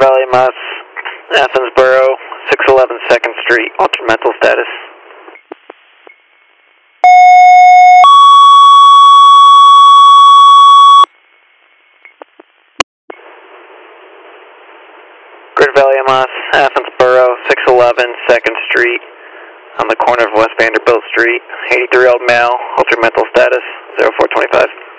Valley Mas, Athensboro, 611 2nd Street, altered mental status. Greater Valley Mas, Athensboro, 611 2nd Street, on the corner of West Vanderbilt Street, 83-year-old male, altered mental status, 0425.